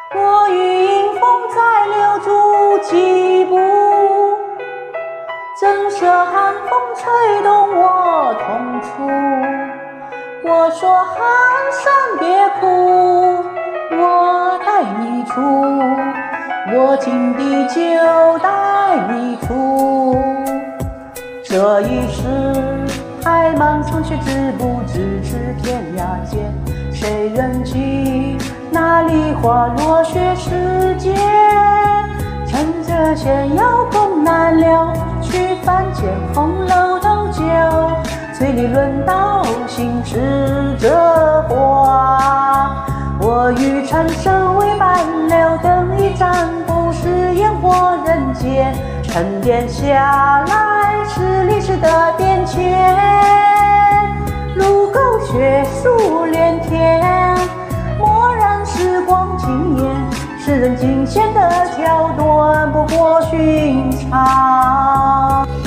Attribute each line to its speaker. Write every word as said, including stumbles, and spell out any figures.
Speaker 1: 我与迎风再留住几步，怎舍寒风吹动我痛处？我说寒山别哭，我带你出，我尽地就带你出。这一世太忙，霜雪之不咫尺天涯间，谁人记那梨花落雪时节？趁着闲摇空难了，去凡间红楼斗酒，醉里论道心事这话。我欲长生为伴流，等一站不是烟火人间，沉淀下来是历史的变迁。路沟雪树连天，蓦然时光惊艳，世人惊险的桥段不过寻常。